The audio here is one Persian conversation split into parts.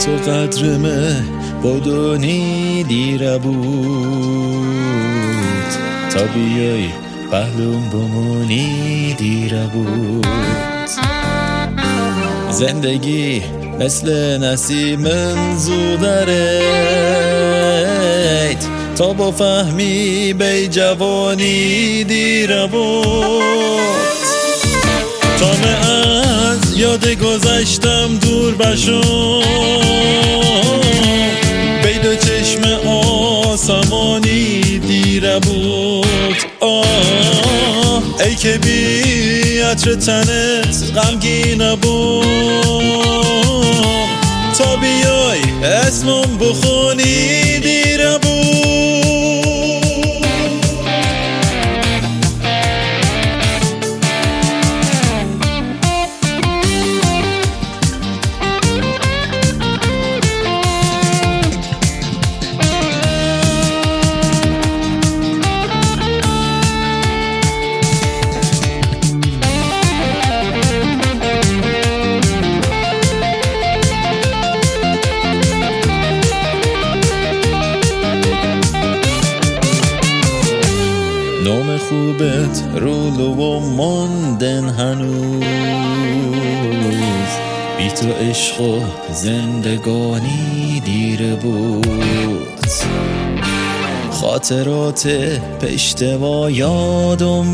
تو قدرمه بدونی دیره بود تا بیای پهلوم بمونی دیره بود زندگی مثل نسیم زودرید تا با فهمی بی جوانی دیره بود تا من از یاد گذشتم دور بشم بی دو چشم آسمانی دیره بود ای که بی عطر تنت غمگین بود تا بیای اسمم بخونی دیره بود نام خوبت رولو و ماندن هنوز بی تو عشق و زندگانی دیره بود خاطرات پشتوا یادم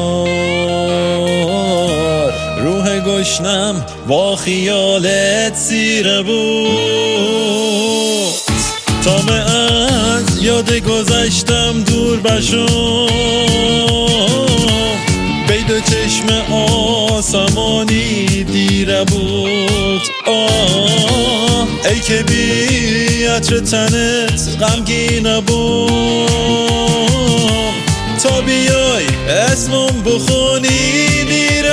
بیار روح گشنم با خیالت سیره بود تا من از یاد گذشتم دور بشم بی دو چشم آسمانی دیره بود ای که بی عطر تنت غمگین بود تا بیای اسمم بخونی دیره